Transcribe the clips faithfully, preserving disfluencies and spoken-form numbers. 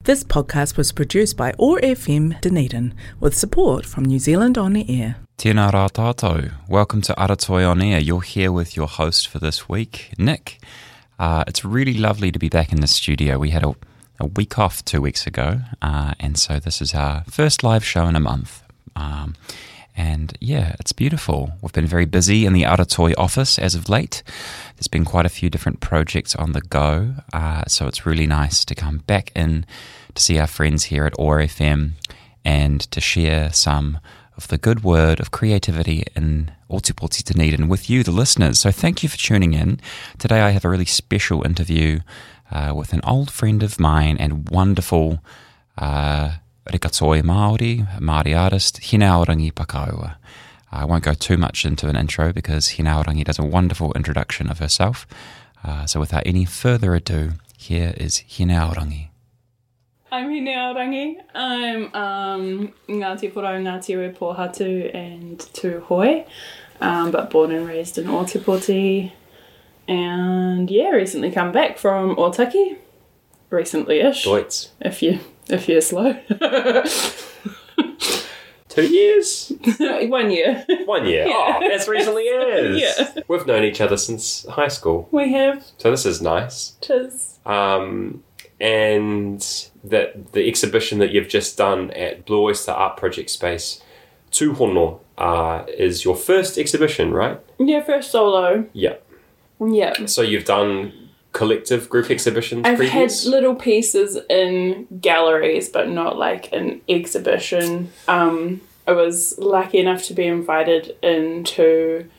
This podcast was produced by O A R F M Dunedin with support from New Zealand On Air. Tēnā rā tātou. Welcome to Aratoi On Air. You're here with your host for this week, Nick. Uh, it's really lovely to be back in the studio. We had a, a week off two weeks ago, uh, and so this is our first live show in a month. Um, and yeah, it's beautiful. We've been very busy in the Aratoi office as of late. There's been quite a few different projects on the go, uh, so it's really nice to come back in to see our friends here at O A R F M and to share some of the good word of creativity in Ōtepoti Dunedin with you, the listeners. So thank you for tuning in. Today I have a really special interview uh, with an old friend of mine and wonderful uh, rikatoi Māori, Māori artist, Hinaorangi Pakaua. I won't go too much into an intro because Hinaorangi does a wonderful introduction of herself. Uh, so without any further ado, here is Hinaorangi. I'm Hinaorangi. I'm um, Ngāti Porou, Ngāti Iwi Pōhatu and Tūhoe, um, but born and raised in Ōtepoti. And yeah, recently come back from Ōtaki. Recently-ish. Deutz. If, you, if you're slow. Two years? One year. One year. Yeah. Oh, that's recently is. Yeah. We've known each other since high school. We have. So this is nice. Tis. Um, and that the exhibition that you've just done at Blue Oyster Art Project Space, Tūhono, uh, is your first exhibition, right? Yeah, first solo. Yeah. Yeah. So you've done collective group exhibitions I've previous? had little pieces in galleries, but not like an exhibition. Um, I was lucky enough to be invited into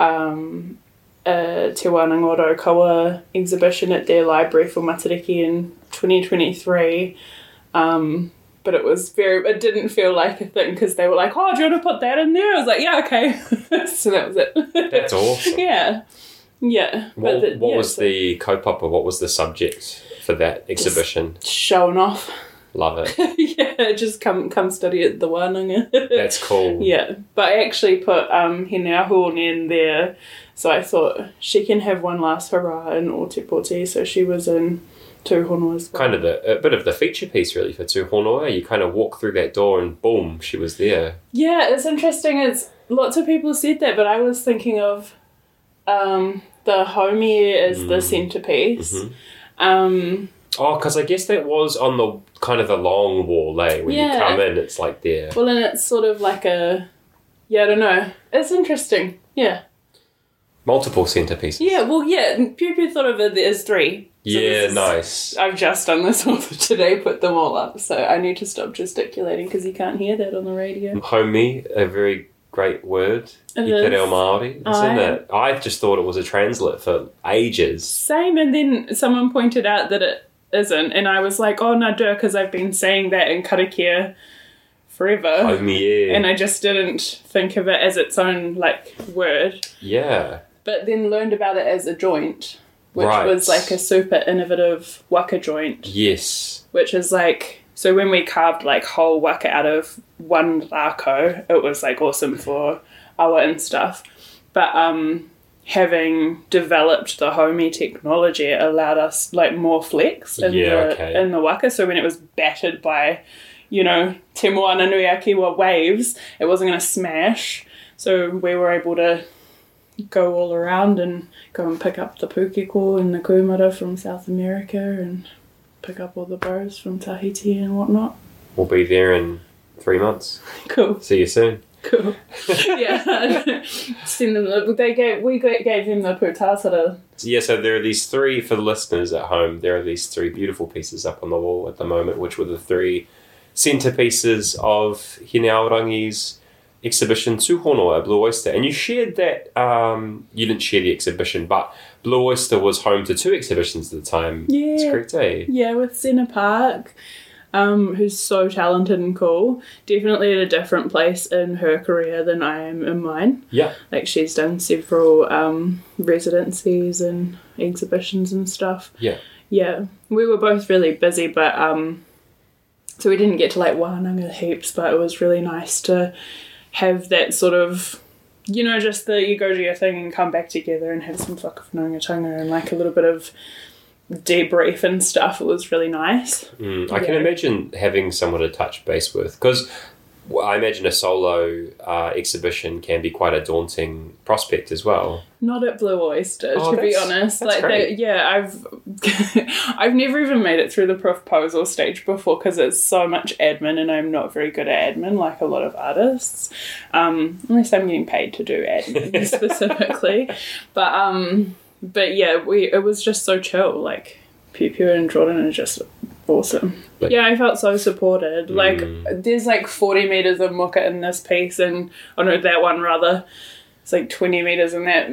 um, a Te Wānangoro Kaua exhibition at their library for Matariki in twenty twenty-three. Um, but it was very, it didn't feel like a thing because they were like, oh, do you want to put that in there? I was like, yeah, okay. So that was it. That's awesome. Yeah. Yeah. What, but the, what yeah, was so the kaupapa? What was the subject for that exhibition? showing off. Love it. Yeah, just come come study at the Wānanga. That's cool. Yeah, but I actually put um, Hinaorangi in there, so I thought she can have one last hurrah in Ōtepoti, so she was in Tūhono as well. Kind of the, a bit of the feature piece really for Tūhono. You kind of walk through that door and boom, she was there. Yeah, it's interesting. It's lots of people said that, but I was thinking of um, the homie as mm. the centrepiece. Mm-hmm. Um, oh, because I guess that was on the kind of the long wall, eh? When yeah. you come in, it's like there. Well, and it's sort of like a, yeah, I don't know. It's interesting. Yeah. Multiple centerpieces. Yeah, well, yeah, Pew thought of it as three. So yeah, is, nice. I've just done this all for today, put them all up, so I need to stop gesticulating because you can't hear that on the radio. Homie, a very great word. It I te reo is. Māori, isn't I- it? I just thought it was a translate for ages. Same, and then someone pointed out that it isn't, and I was like, oh, no, duh, because I've been saying that in karakia forever. Homie, yeah. And I just didn't think of it as its own, like, word. Yeah. But then learned about it as a joint, which Right. was like a super innovative waka joint. Yes. Which is like, so when we carved like whole waka out of one rako, it was like awesome for awa and stuff. But um, having developed the homie technology, it allowed us like more flex in, Yeah, the, okay. in the waka. So when it was battered by, you know, te moana nui a kiwa waves, it wasn't going to smash. So we were able to go all around and go and pick up the pukeko and the kumara from South America and pick up all the bows from Tahiti and whatnot. We'll be there in three months. Cool. See you soon. Cool. Yeah. Send them the, they gave, we gave them the putātara. Yeah, so there are these three, for the listeners at home, there are these three beautiful pieces up on the wall at the moment, which were the three centerpieces of Hinaorangi's exhibition Tūhono at Blue Oyster. And you shared that, um, you didn't share the exhibition, but Blue Oyster was home to two exhibitions at the time. Yeah. That's correct, eh? Yeah, with Senna Park, um, who's so talented and cool. Definitely at a different place in her career than I am in mine. Yeah. Like, she's done several um, residencies and exhibitions and stuff. Yeah. Yeah. We were both really busy, but um, so we didn't get to like wānanga heaps, but it was really nice to have that sort of, you know, just the you go to your thing and come back together and have some whakawhanaungatanga and like a little bit of debrief and stuff. It was really nice. Mm, I Yeah. can imagine having someone to touch base with, because I imagine a solo uh, exhibition can be quite a daunting prospect as well. Not at Blue Oyster, Oh, to be that's- honest. that's like, great. they, yeah, I've I've never even made it through the proposal stage before because it's so much admin, and I'm not very good at admin, like a lot of artists. Um, unless I'm getting paid to do admin specifically, but um, but yeah, we it was just so chill. Like Pew Pew and Jordan are just awesome. Like- Yeah, I felt so supported. Like, Mm. there's like forty metres of muka in this piece, and, oh no, that one rather. It's like twenty metres in that.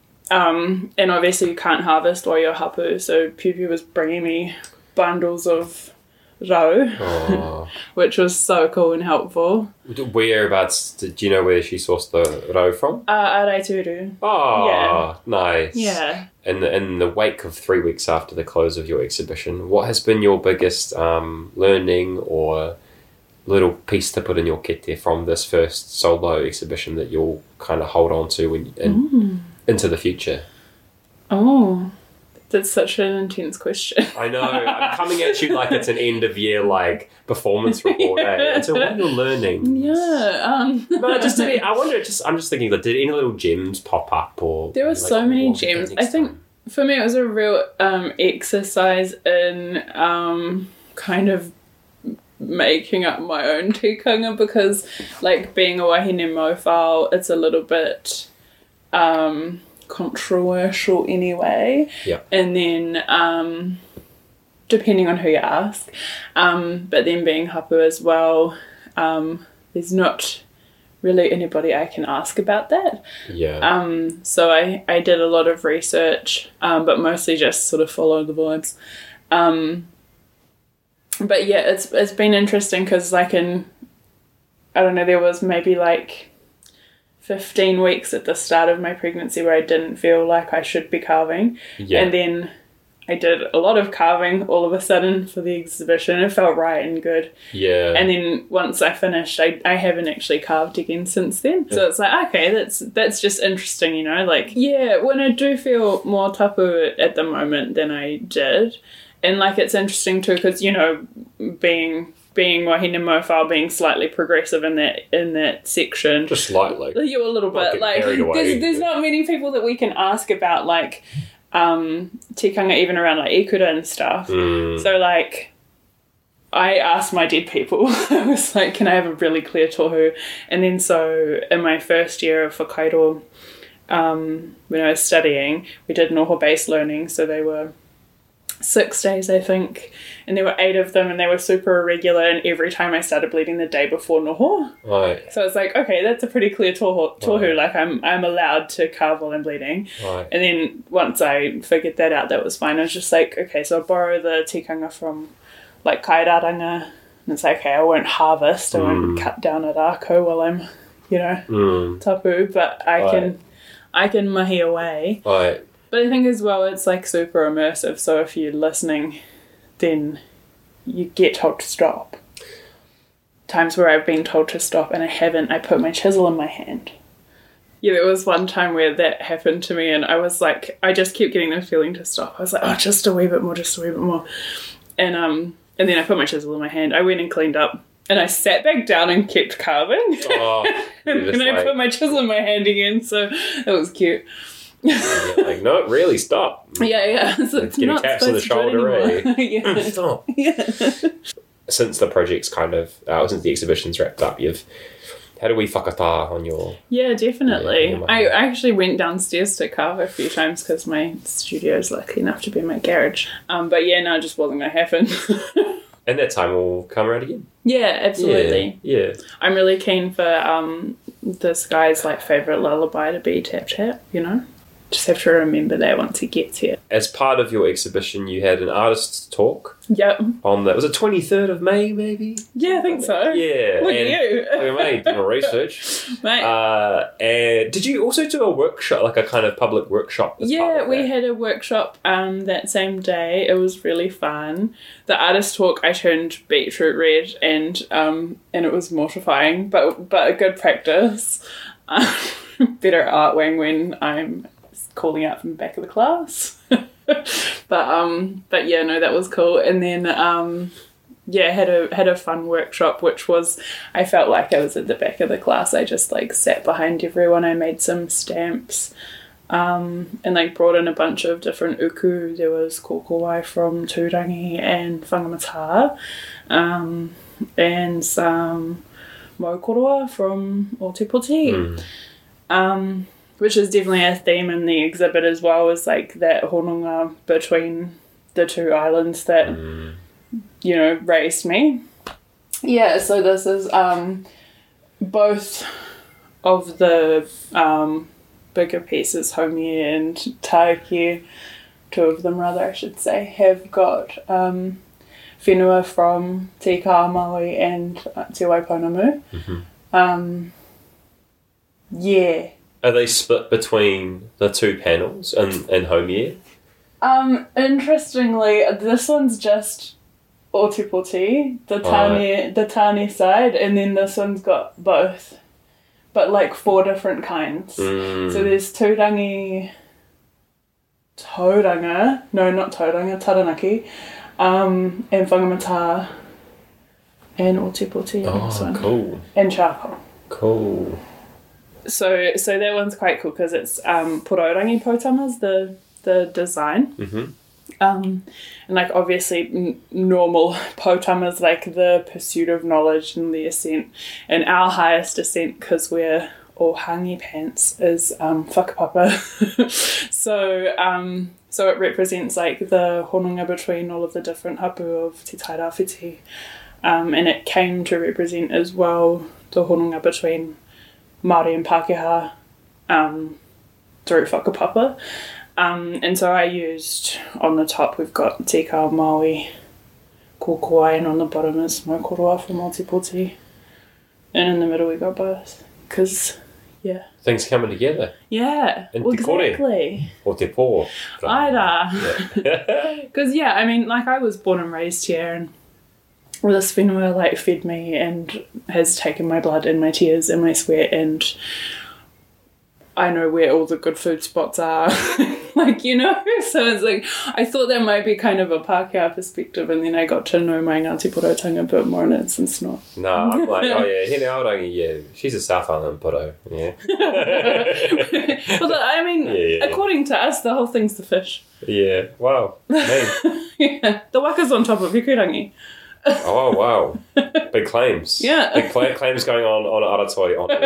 Um, and obviously you can't harvest while you're hapu, so Pew Pew was bringing me bundles of rau, Oh. which was so cool and helpful. Whereabouts, do you know where she sourced the rau from? Uh, Araituru. Oh, Yeah. nice. Yeah. In the, in the wake of three weeks after the close of your exhibition, what has been your biggest um, learning or little piece to put in your kete from this first solo exhibition that you'll kind of hold on to when, in, Mm. into the future? Oh, that's such an intense question. I know, I'm coming at you like it's an end of year like performance report. Eh? And so what are your learnings? Yeah. Um, No, just to be, I wonder, just I'm just thinking, like, did any little gems pop up or There were like, so many what would you do gems. next I think time? for me it was a real um, exercise in um, kind of making up my own tikanga, because like being a wahine mofile, it's a little bit um, controversial anyway. Yeah. And then um, depending on who you ask, um, but then being hapu as well, um, there's not really anybody I can ask about that. Yeah. Um, so I, I did a lot of research, um, but mostly just sort of followed the vibes. Um, but yeah, it's it's been interesting because like in, I don't know, there was maybe like fifteen weeks at the start of my pregnancy where I didn't feel like I should be carving. yeah. And then I did a lot of carving all of a sudden for the exhibition. It felt right and good. yeah. And then once I finished, I, I haven't actually carved again since then. So it's like, okay, that's that's just interesting, you know? Like, yeah, when I do feel more tapu at the moment than I did. And, like, it's interesting too because, you know, being being wahine mofile, being slightly progressive in that in that section. just slightly. You a little Not bit. get Like, carried away. there's, there's not many people that we can ask about, like, um, tikanga even around, like, ikura and stuff. Mm. So, like, I asked my dead people, I was like, can I have a really clear tohu? And then so in my first year of Hokkaido, um, when I was studying, we did noho-based learning, so they were six days, I think, and there were eight of them, and they were super irregular, and every time I started bleeding the day before noho. Right. So it's like, okay, that's a pretty clear tohu, tohu. Right. Like, I'm I'm allowed to carve while I'm bleeding. Right. And then once I figured that out, that was fine. I was just like, okay, so I borrow the tikanga from, like, kairaranga, and it's like, okay, I won't harvest, I won't Mm. cut down at rako while I'm, you know, Mm. tapu, but I Right. can, I can mahi away. Right. But I think as well, it's like super immersive. So if you're listening, then you get told to stop. Times where I've been told to stop and I haven't, I put my chisel in my hand. Yeah, there was one time where that happened to me and I was like, I just kept getting the feeling to stop. I was like, oh, just a wee bit more, just a wee bit more. And um, and then I put my chisel in my hand. I went and cleaned up and I sat back down and kept carving. Oh, and you're just then I like- put my chisel in my hand again, so it was cute. yeah, like, no, really, stop. Yeah, yeah. So it's Getting not taps on the supposed to do shoulder, it anymore. yeah. Stop. yeah. Since the project's kind of, uh, since the exhibition's wrapped up, you've had a wee whakata on your... Yeah, definitely. Yeah, I I actually went downstairs to carve a few times because my studio is lucky enough to be in my garage. Um, but yeah, no, it just wasn't going to happen. And that time will come around again. yeah, absolutely. Yeah. I'm really keen for um this guy's like favourite lullaby to be Tap Tap, you know? Just have to remember that once he gets here. As part of your exhibition, you had an artist's talk Yep. on the... Was it twenty-third of May, maybe? Yeah, I think so. Yeah. Look and, at you. Look at me, doing my research. Mate. Uh, and did you also do a workshop, like a kind of public workshop? as part Yeah, of we that? had a workshop um, that same day. It was really fun. The artist talk, I turned beetroot red, and um, and it was mortifying, but but a good practice. Um, better at art wing when I'm calling out from the back of the class. but um, but yeah, no, that was cool. And then um, yeah, had a had a fun workshop, which was I felt like I was at the back of the class. I just like sat behind everyone. I made some stamps. Um, and like brought in a bunch of different uku. There was kokowai from Tūrangi and whangamata, um, and some maukoroa from Ōtepoti, mm. um, which is definitely a theme in the exhibit as well, is like that hononga between the two islands that, mm. you know, raised me. Yeah, so this is um, both of the um, bigger pieces, Haumie and Taiki, two of them rather I should say, have got um, whenua from Te Kā Maui and uh, Te Waipounamu. Mm-hmm. Um, yeah. Are they split between the two panels in, in Haumie? Um, interestingly, this one's just Ōtepoti, the Tāne, right. the Tāne side, and then this one's got both. But like four different kinds. Mm. So there's Tūrangi, Tauranga, no, not Tauranga, Taranaki, um, and Whangamata, and Ōtepoti. Oh, this one. Cool. And charcoal. Cool. So so that one's quite cool because it's um, Poraurangi potamas, the, the design. Mm-hmm. Um, and like obviously n- normal potamas, like the pursuit of knowledge and the ascent, and our highest ascent, because we're all hangi pants, is um, whakapapa. so um, so it represents like the hononga between all of the different hapu of Te Tairawhiti, um, and it came to represent as well the hononga between Māori and Pākehā um, through whakapapa. Um, and so I used, on the top we've got Te Kā Maui, kokowai, and on the bottom is maukoroa from Ōtepoti. And in the middle we got both. Because, yeah. Things coming together. Yeah, and well, te kore. exactly. Or te pō. Aira. Because, yeah, I mean, like I was born and raised here, and this whenua like fed me and has taken my blood and my tears and my sweat, and I know where all the good food spots are, like, you know, so it's like, I thought that might be kind of a Pākehā perspective, and then I got to know my Ngāti Porotanga a bit more, and it's, it's not. No, I'm like, oh yeah, Hine Aorangi, yeah, she's a South Island Poro, yeah. Well, I mean, yeah, yeah, according to us, the whole thing's the fish. Yeah, wow, man. Yeah, the waka's on top of Ikurangi. Oh, wow. Big claims. Yeah. Big cl- claims going on on Aratoi on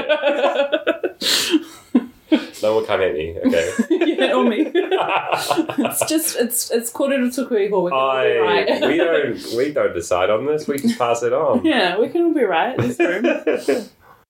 here. No one come at me, okay? Yeah, or me. It's just, it's it's kōrero tuku iho. We can all be right. we, don't, we don't decide on this, we just pass it on. Yeah, we can all be right in this room.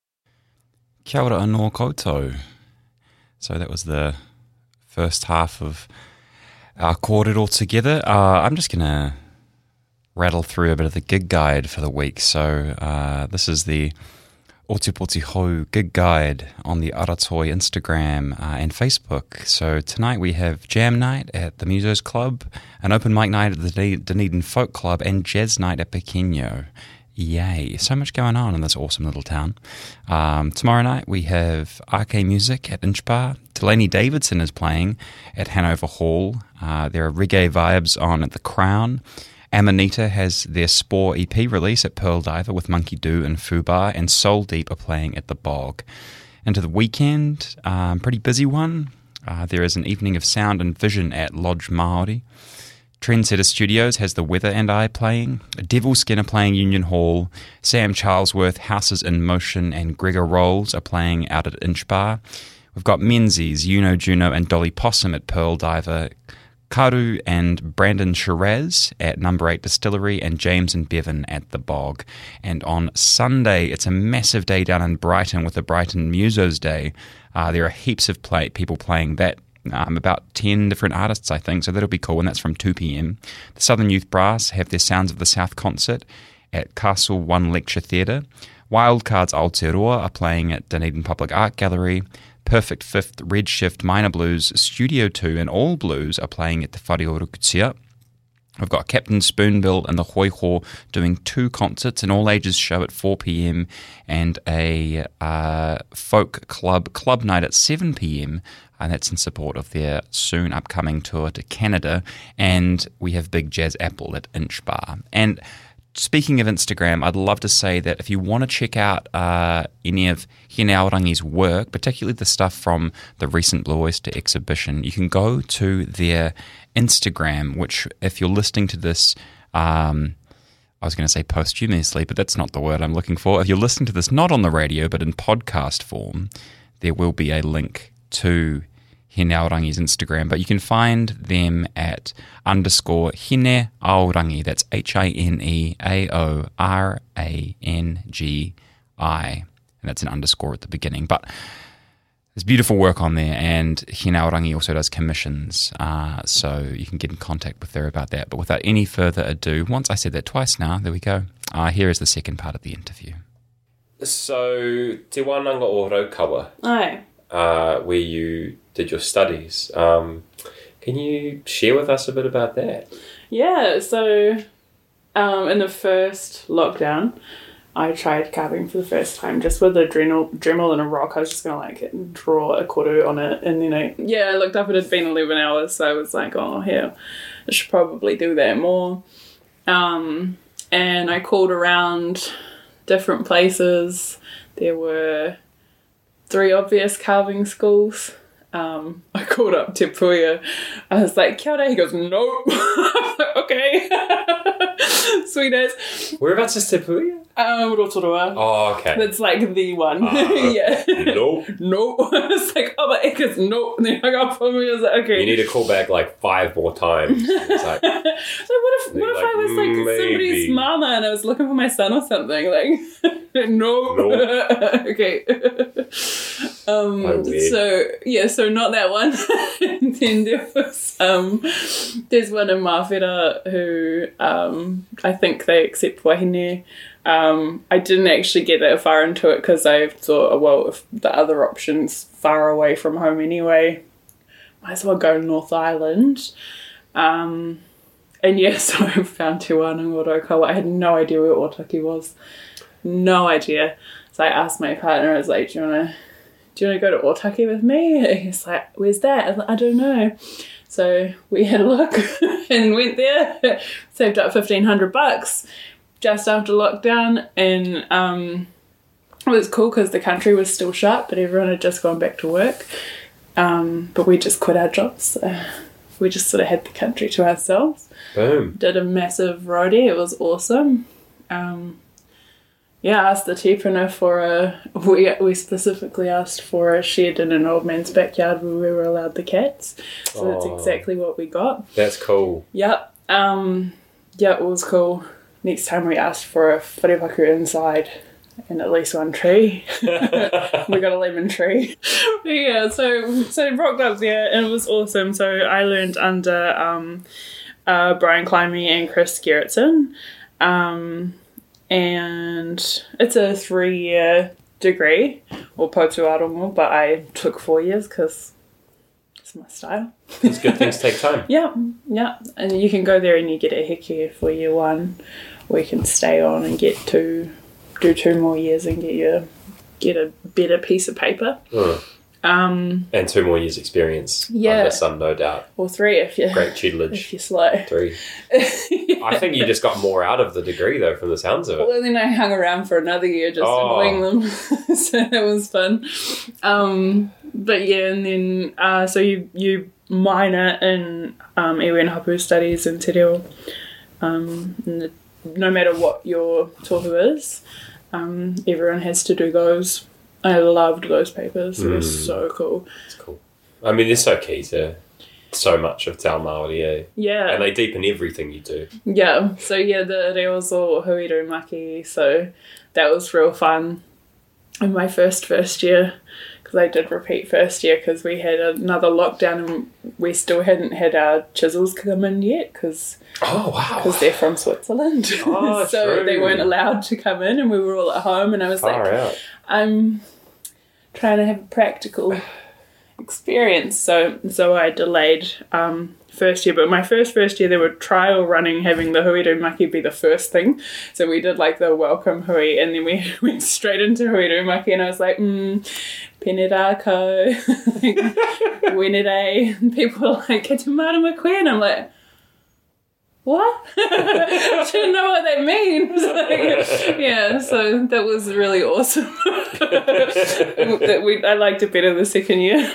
Kia ora anō koutou. So that was the first half of our kōrero together. Uh, I'm just going to rattle through a bit of the gig guide for the week. So uh, this is the Ōtepoti Hou gig guide on the Aratoi Instagram uh, and Facebook. So tonight we have jam night at the Musos Club, an open mic night at the Dunedin Folk Club, and jazz night at Pequeno. Yay, so much going on in this awesome little town. Um, tomorrow night we have Arcade Music at Inchbar. Delaney Davidson is playing at Hanover Hall. Uh, there are reggae vibes on at the Crown. Amanita has their Spore E P release at Pearl Diver with Monkey Doo and Fubar, and Soul Deep are playing at the Bog. Into the weekend, um, pretty busy one. Uh, there is an evening of sound and vision at Lodge Māori. Trendsetter Studios has The Weather and I playing. Devil Skin are playing Union Hall. Sam Charlesworth, Houses in Motion, and Gregor Rolls are playing out at Inchbar. We've got Menzies, Uno Juno, and Dolly Possum at Pearl Diver. Karu and Brandon Shiraz at Number eight Distillery, and James and Bevan at the Bog. And on Sunday, it's a massive day down in Brighton with the Brighton Musos Day. Uh, there are heaps of play, people playing that, um, about ten different artists, I think, so that'll be cool, and that's from two p.m. The Southern Youth Brass have their Sounds of the South concert at Castle One Lecture Theatre. Wildcards Aotearoa are playing at Dunedin Public Art Gallery. Perfect Fifth, Redshift, Minor Blues, Studio two, and All Blues are playing at the Whareorukutia. We've got Captain Spoonbill and the Hoiho doing two concerts, an all-ages show at four p.m. and a uh, folk club club night at seven p.m. And that's in support of their soon upcoming tour to Canada. And we have Big Jazz Apple at Inch Bar. And speaking of Instagram, I'd love to say that if you want to check out uh, any of Hine Aorangi's work, particularly the stuff from the recent Blue Oyster exhibition, you can go to their Instagram, which if you're listening to this, um, I was going to say posthumously, but that's not the word I'm looking for. If you're listening to this not on the radio, but in podcast form, there will be a link to Hine Aorangi's Instagram, but you can find them at underscore Hine Aorangi. That's H I N E A O R A N G I. And that's an underscore at the beginning. But there's beautiful work on there, and Hine Aorangi also does commissions, uh, so you can get in contact with her about that. But without any further ado, once I said that twice now, there we go. Uh, here is the second part of the interview. So, Te Wānanga o Raukawa, Aye. uh, where you did your studies. Um, can you share with us a bit about that? Yeah, so um, in the first lockdown, I tried carving for the first time just with a Dremel, Dremel and a rock. I was just going to like draw a koru on it. And then I, yeah, I looked up, it had been eleven hours. So I was like, oh, yeah, I should probably do that more. Um, and I called around different places. There were three obvious carving schools. Um, I called up Te Puia. I was like, kia ora. He goes, nope. I was like, okay. Sweet as. Whereabouts is Te Puia? Um, Rotorua. Oh, okay. That's like the one. Uh, yeah. Nope. Nope. I was like, oh, but Eckers, nope. And then I got on me. I was like, okay. You need to call back like five more times. It's like, so what if, what if like, I was like maybe. somebody's mama and I was looking for my son or something? Like, nope. Nope. Okay. um. Oh, weird. So yeah. So not that one. And then there was um. There's one in Mawhera who um. I think they accept wahine. Um, I didn't actually get that far into it because I thought, oh, well, if the other option's far away from home anyway, might as well go North Island. Um, and yeah, so I found Te Wānanga o Raukawa. I had no idea where Otaki was. No idea. So I asked my partner, I was like, do you want to do you want to go to Otaki with me? And he's like, where's that? I was like, I don't know. So we had a look and went there, saved up fifteen hundred bucks. Just after lockdown, and um, it was cool because the country was still shut, but everyone had just gone back to work. Um, but we just quit our jobs. So we just sort of had the country to ourselves. boom. Did a massive roadie. It was awesome. Um, yeah, I asked the tipuna for a... We, we specifically asked for a shed in an old man's backyard where we were allowed the cats. So Oh. that's exactly what we got. That's cool. Yep. Um, yeah, it was cool. Next time we asked for a wharepaku inside and at least one tree. We got a lemon tree. But yeah, so so I rocked up there and it was awesome. So I learned under um, uh, Brian Climby and Chris Gerritsen. Um, and it's a three-year degree, or potuarongo, but I took four years because it's my style. These good things take time. Yeah, yeah. And you can go there and you get a heke for year one, or you can stay on and get two, do two more years and get your get a better piece of paper. Mm. Um, And two more years experience. Yeah. Under some, no doubt. or three if you Great if tutelage. you're slow. Three. I think you just got more out of the degree, though, from the sounds of it. Well, then I hung around for another year just Oh. annoying them, so that was fun. Um, but yeah, and then uh, so you you minor in um, iwi and hapu studies in Te Reo. Um, and the, no matter what your tohu is, um, everyone has to do those. I loved those papers. It was Mm. so cool. It's cool. I mean, they're so key to so much of Te Ao Māori, eh? Yeah. And they deepen everything you do. Yeah, so yeah, the reos o Huiru Maki, so that was real fun in my first first year, because I did repeat first year because we had another lockdown and we still hadn't had our chisels come in yet because Oh, wow. they're from Switzerland. Oh, so true. they weren't allowed to come in and we were all at home and I was Far like, out. I'm trying to have a practical experience. So so I delayed um, first year, but my first first year they were trial running having the Huiru Maki be the first thing. So we did like the welcome hui, and then we went straight into Huiru Maki, and I was like, mm, Penera ko, Wenere. And people were like, Ke te marama koe, and I'm like, what? I didn't know what that means. Like, yeah, so that was really awesome. that we, I liked it better the second year.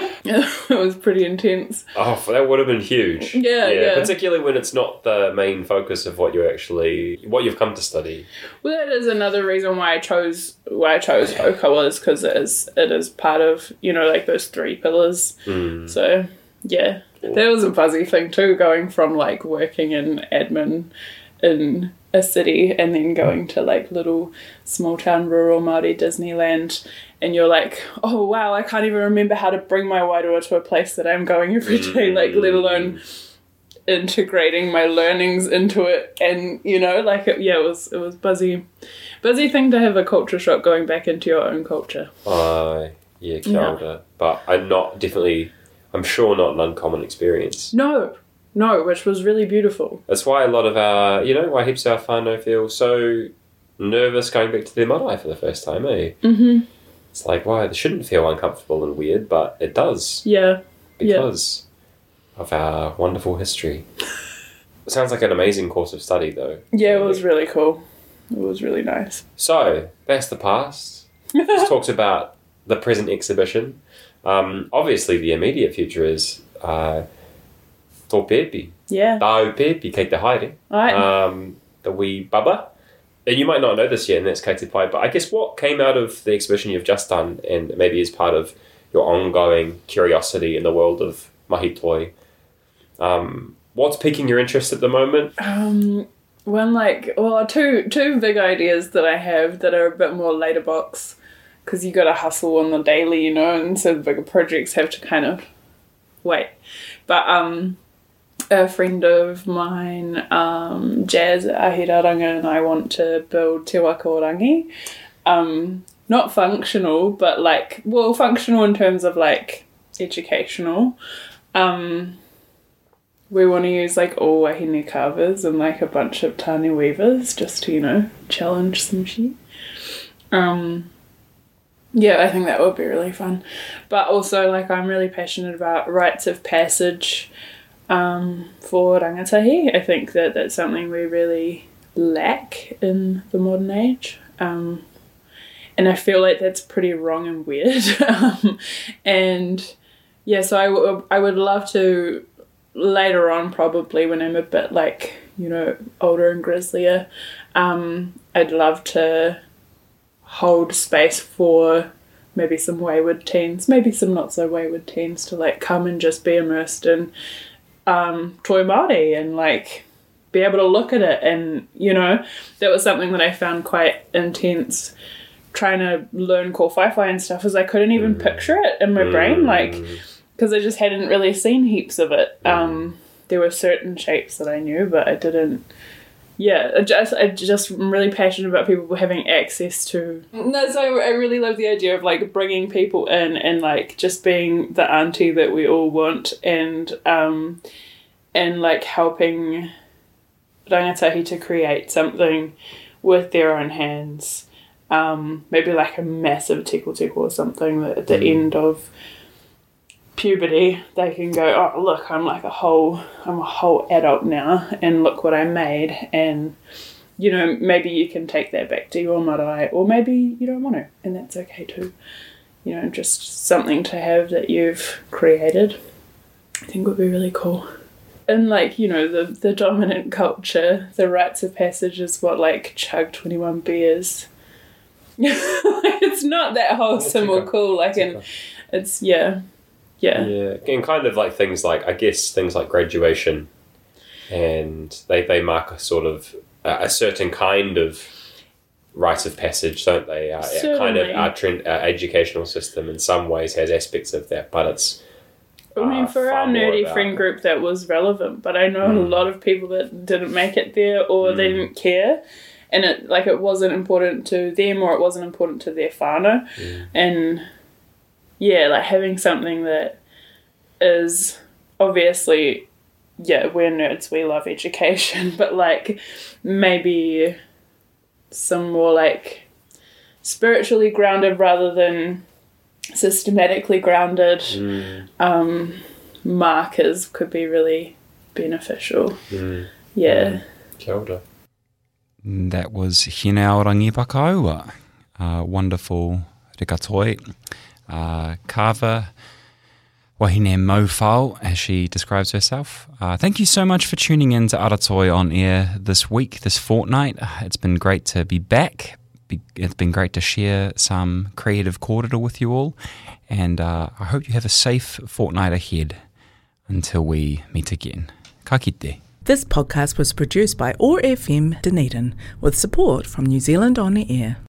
It was pretty intense. Oh, that would have been huge. Yeah, yeah, yeah. Particularly when it's not the main focus of what you actually, what you've come to study. Well, that is another reason why I chose why I chose Okawa, is because it is it is part of, you know, like those three pillars. Mm. So yeah, that was a buzzy thing too, going from like working in admin in a city and then going to like little small town rural Māori Disneyland, and you're like, oh wow, I can't even remember how to bring my wairua to a place that I'm going every day, like let alone integrating my learnings into it. And you know, like it, yeah, it was it was buzzy buzzy thing to have a culture shock going back into your own culture. Uh, yeah, kia ora. Yeah. But I'm not definitely I'm sure not an uncommon experience. No. No, which was really beautiful. That's why a lot of our, you know, why heaps of our whānau feel so nervous going back to their marae for the first time, eh? Mm-hmm. It's like, why, it shouldn't feel uncomfortable and weird, but it does. Yeah. Because yeah. of our wonderful history. It sounds like an amazing course of study, though. Yeah, it was really cool. It was really nice. So, that's the past. Just talked about the present exhibition. Um, obviously, the immediate future is... Uh, Tō Pēpi. Yeah. Tāu Pēpi, kei te haere. Right. Um, the wee baba. And you might not know this yet, and that's kei te pai, but I guess what came out of the exhibition you've just done, and maybe as part of your ongoing curiosity in the world of mahi toi, um, what's piquing your interest at the moment? Um, one, like, well, two, two big ideas that I have that are a bit more later box, because you got to hustle on the daily, you know, and so the bigger projects have to kind of wait. But, um... a friend of mine, um, Jazz Ahiraranga, and I want to build Te Waka Orangi. Um, not functional, but like, well, functional in terms of like educational. Um, we want to use like all wahine carvers and like a bunch of tāne weavers just to, you know, challenge some shit. Um, yeah, I think that would be really fun. But also, like, I'm really passionate about rites of passage. Um, for rangatahi, I think that that's something we really lack in the modern age, um, and I feel like that's pretty wrong and weird. um, and yeah, so I, w- I would love to later on, probably when I'm a bit like, you know, older and grislier, um, I'd love to hold space for maybe some wayward teens, maybe some not so wayward teens, to like come and just be immersed in Um, toi Māori and like be able to look at it. And you know, that was something that I found quite intense trying to learn ko whaiwhai and stuff, is I couldn't even mm. picture it in my mm. brain, like, because I just hadn't really seen heaps of it. Mm. Um, there were certain shapes that I knew, but I didn't. Yeah, I just I just am really passionate about people having access to. No, so I really love the idea of like bringing people in and like just being the auntie that we all want, and um, and like helping rangatahi to create something with their own hands. Um, maybe like a massive teko teko or something that at the mm. end of puberty they can go, oh look, I'm like a whole I'm a whole adult now, and look what I made. And you know, maybe you can take that back to your marae, or maybe you don't want to, and that's okay too. You know, just something to have that you've created, I think would be really cool. And like, you know, the the dominant culture, the rites of passage is what, like chug twenty-one beers. It's not that wholesome or cool, like, and it's yeah Yeah. Yeah, and kind of like things like, I guess, things like graduation, and they, they mark a sort of, a, a certain kind of rite of passage, don't they? Uh, kind of our, trend, our educational system in some ways has aspects of that, but it's I mean, uh, for our nerdy friend group that was relevant, but I know mm. a lot of people that didn't make it there, or mm. they didn't care, and it like it wasn't important to them, or it wasn't important to their whānau, mm. and yeah, like having something that is obviously, yeah, we're nerds, we love education, but like maybe some more like spiritually grounded rather than systematically grounded Mm. um, markers could be really beneficial. Mm. Yeah. Kia ora. That was Hine Aorangi Pakaua. Uh, wonderful rikatoi. Uh, Kava Wahine Mofao, as she describes herself. Uh, thank you so much for tuning in to Aratoi on Air this week, this fortnight. It's been great to be back. Be, it's been great to share some creative kōrero with you all. And uh, I hope you have a safe fortnight ahead until we meet again. Ka kite. This podcast was produced by O A R F M Dunedin with support from New Zealand On the Air.